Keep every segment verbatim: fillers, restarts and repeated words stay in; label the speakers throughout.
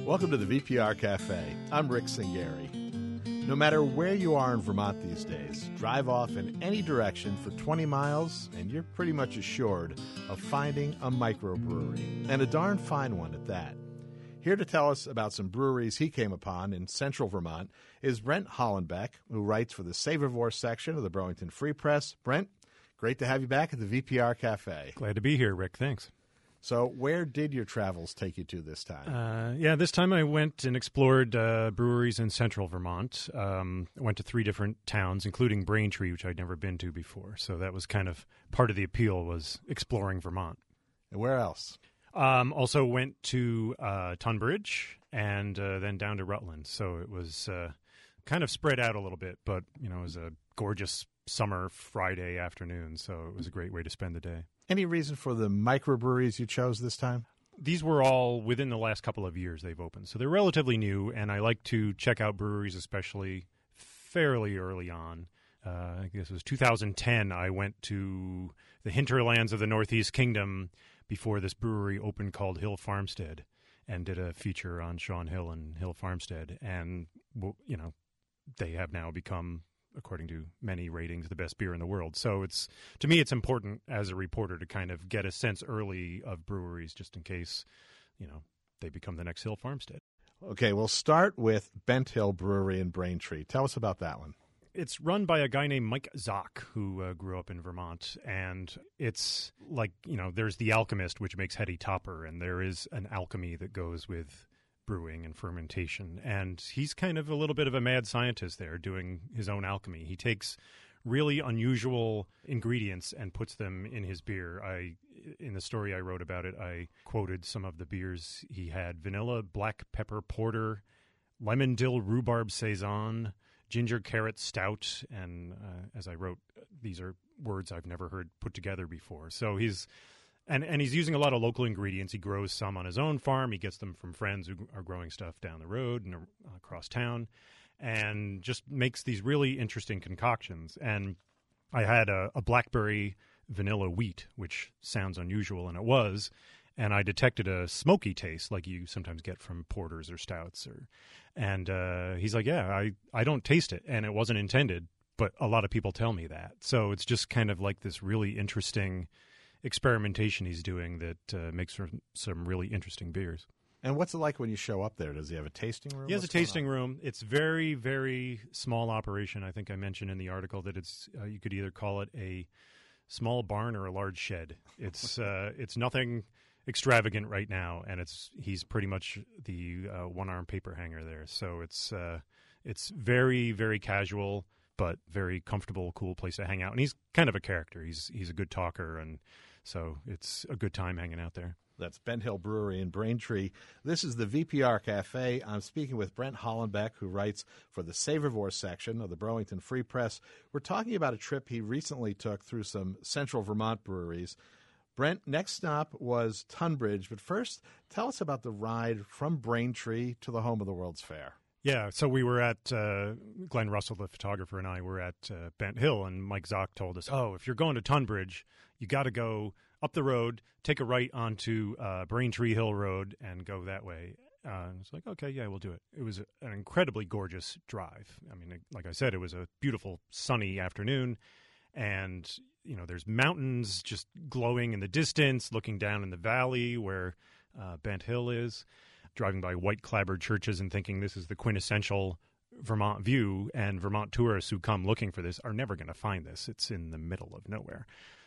Speaker 1: Welcome to the V P R Cafe. I'm Rick Singari. No matter where you are in Vermont these days, drive off in any direction for twenty miles and you're pretty much assured of finding a microbrewery, and a darn fine one at that. Here to tell us about some breweries he came upon in central Vermont is Brent Hollenbeck, who writes for the Savorvore section of the Burlington Free Press. Brent, great to have you back at the V P R Cafe.
Speaker 2: Glad to be here, Rick. Thanks.
Speaker 1: So where did your travels take you to this time?
Speaker 2: Uh, yeah, this time I went and explored uh, breweries in central Vermont. Um, I went to three different towns, including Braintree, which I'd never been to before. So that was kind of part of the appeal, was exploring Vermont.
Speaker 1: And where else?
Speaker 2: Um, also went to uh, Tunbridge and uh, then down to Rutland. So it was uh, kind of spread out a little bit, but you know, it was a gorgeous summer Friday afternoon, so it was a great way to spend the day.
Speaker 1: Any reason for the microbreweries you chose this time?
Speaker 2: These were all within the last couple of years they've opened. So they're relatively new, and I like to check out breweries, especially fairly early on. Uh, I guess it was two thousand ten, I went to the hinterlands of the Northeast Kingdom before this brewery opened called Hill Farmstead, and did a feature on Sean Hill and Hill Farmstead. And, you know, they have now become, according to many ratings, the best beer in the world. So it's, to me, it's important as a reporter to kind of get a sense early of breweries, just in case, you know, they become the next Hill Farmstead.
Speaker 1: Okay, we'll start with Bent Hill Brewery in Braintree. Tell us about that one.
Speaker 2: It's run by a guy named Mike Zock, who uh, grew up in Vermont, and it's like, you know, there's The Alchemist, which makes Hetty Topper, and there is an alchemy that goes with brewing and fermentation, and he's kind of a little bit of a mad scientist there doing his own alchemy. He takes really unusual ingredients and puts them in his beer. I, in the story I wrote about it, I quoted some of the beers he had: vanilla black pepper porter, lemon dill rhubarb saison, ginger carrot stout, and uh, as I wrote, these are words I've never heard put together before. So he's And and he's using a lot of local ingredients. He grows some on his own farm. He gets them from friends who are growing stuff down the road and uh, across town, and just makes these really interesting concoctions. And I had a, a blackberry vanilla wheat, which sounds unusual, and it was. And I detected a smoky taste like you sometimes get from porters or stouts. Or, and uh, he's like, yeah, I, I don't taste it, and it wasn't intended, but a lot of people tell me that. So it's just kind of like this really interesting experimentation he's doing that uh, makes for some really interesting beers.
Speaker 1: And what's it like when you show up there? Does he have a tasting room?
Speaker 2: He has
Speaker 1: What's
Speaker 2: a tasting room. It's very, very small operation. I think I mentioned in the article that it's uh, you could either call it a small barn or a large shed. It's uh, it's nothing extravagant right now, and it's he's pretty much the uh, one-arm paper hanger there. So it's uh, it's very, very casual, but very comfortable, cool place to hang out. And he's kind of a character. He's he's a good talker, and so it's a good time hanging out there.
Speaker 1: That's Bent Hill Brewery in Braintree. This is the V P R Cafe. I'm speaking with Brent Hollenbeck, who writes for the Savorvore section of the Burlington Free Press. We're talking about a trip he recently took through some central Vermont breweries. Brent, next stop was Tunbridge, but first, tell us about the ride from Braintree to the home of the World's Fair.
Speaker 2: Yeah, so we were at, uh, Glenn Russell, the photographer, and I were at uh, Bent Hill, and Mike Zock told us, oh, if you're going to Tunbridge, you got to go up the road, take a right onto uh, Braintree Hill Road, and go that way. Uh, and it's like, okay, yeah, we'll do it. It was an incredibly gorgeous drive. I mean, like I said, it was a beautiful sunny afternoon, and you know, there's mountains just glowing in the distance, looking down in the valley where uh, Bent Hill is, driving by white clapboard churches and thinking this is the quintessential Vermont view, and Vermont tourists who come looking for this are never going to find this. It's in the middle of nowhere.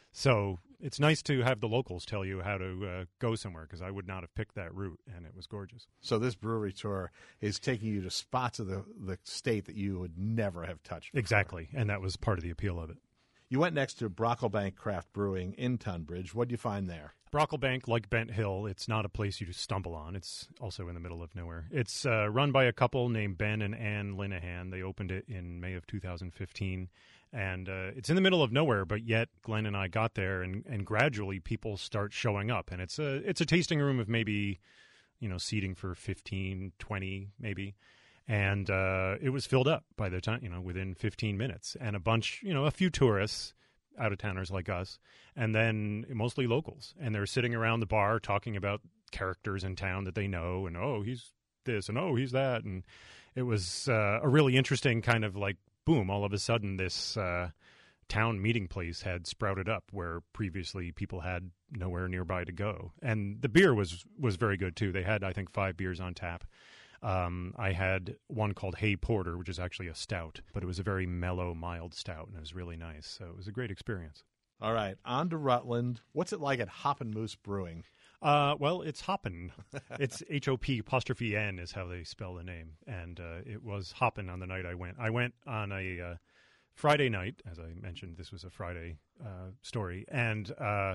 Speaker 2: So it's nice to have the locals tell you how to uh, go somewhere, because I would not have picked that route, and it was gorgeous.
Speaker 1: So this brewery tour is taking you to spots of the, the state that you would never have touched before.
Speaker 2: Exactly, and that was part of the appeal of it.
Speaker 1: You went next to Brocklebank Craft Brewing in Tunbridge. What did you find there?
Speaker 2: Brocklebank, like Bent Hill, it's not a place you just stumble on. It's also in the middle of nowhere. It's uh, run by a couple named Ben and Ann Linehan. They opened it in May of two thousand fifteen. And uh, it's in the middle of nowhere, but yet Glenn and I got there, and, and gradually people start showing up. And it's a, it's a tasting room of maybe, you know, seating for fifteen, twenty maybe. And uh, it was filled up by the time, you know, within fifteen minutes. And a bunch, you know, a few tourists, out-of-towners like us, and then mostly locals. And they're sitting around the bar talking about characters in town that they know. And, oh, he's this and oh, he's that. And it was uh, a really interesting kind of like, boom, all of a sudden this uh, town meeting place had sprouted up where previously people had nowhere nearby to go. And the beer was, was very good, too. They had, I think, five beers on tap. Um, I had one called Hay Porter, which is actually a stout, but it was a very mellow, mild stout, and it was really nice. So it was a great experience.
Speaker 1: All right, on to Rutland. What's it like at Hoppin' Moose Brewing?
Speaker 2: Uh, well, it's Hoppin'. It's H O P apostrophe N is how they spell the name. And uh, it was Hoppin' on the night I went. I went on a uh, Friday night. As I mentioned, this was a Friday uh, story. And uh,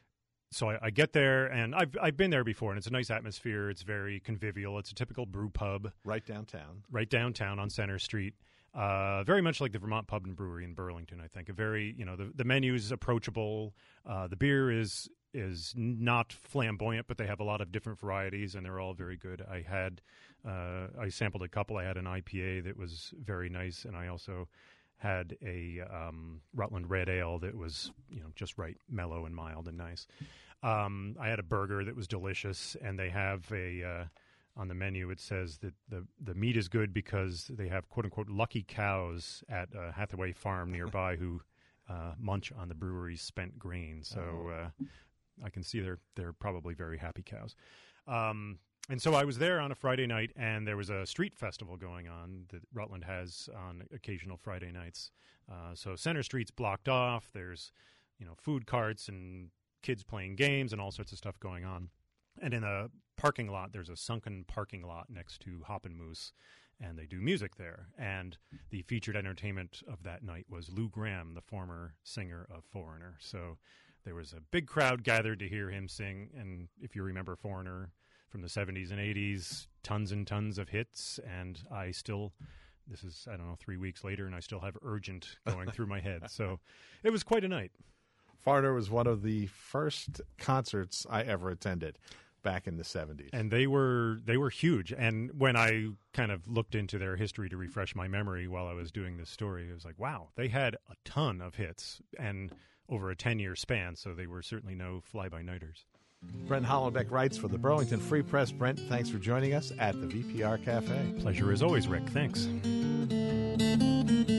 Speaker 2: so I, I get there, and I've I've been there before, and it's a nice atmosphere. It's very convivial. It's a typical brew pub.
Speaker 1: Right downtown.
Speaker 2: Right downtown on Center Street. Uh, very much like the Vermont Pub and Brewery in Burlington, I think. A very, you know, the, the menu is approachable. Uh, the beer is is not flamboyant, but they have a lot of different varieties, and they're all very good. I had, uh, I sampled a couple. I had an I P A that was very nice, and I also had a um, Rutland Red Ale that was, you know, just right, mellow and mild and nice. Um, I had a burger that was delicious, and they have a... Uh, on the menu, it says that the, the meat is good because they have, quote-unquote, lucky cows at uh, Hathaway Farm nearby who uh, munch on the brewery's spent grain. So uh, I can see they're, they're probably very happy cows. Um, and so I was there on a Friday night, and there was a street festival going on that Rutland has on occasional Friday nights. Uh, so Center Street's blocked off. There's, you know, food carts and kids playing games and all sorts of stuff going on. And in a parking lot, there's a sunken parking lot next to Hoppin' Moose, and they do music there. And the featured entertainment of that night was Lou Gramm, the former singer of Foreigner. So there was a big crowd gathered to hear him sing. And if you remember Foreigner from the seventies and eighties, tons and tons of hits. And I still, this is, I don't know, three weeks later, and I still have Urgent going through my head. So it was quite a night.
Speaker 1: Foreigner was one of the first concerts I ever attended back in the seventies.
Speaker 2: And they were they were huge. And when I kind of looked into their history to refresh my memory while I was doing this story, it was like, wow, they had a ton of hits and over a ten-year span, so they were certainly no fly-by-nighters.
Speaker 1: Brent Hollenbeck writes for the Burlington Free Press. Brent, thanks for joining us at the V P R Cafe.
Speaker 2: Pleasure as always, Rick. Thanks.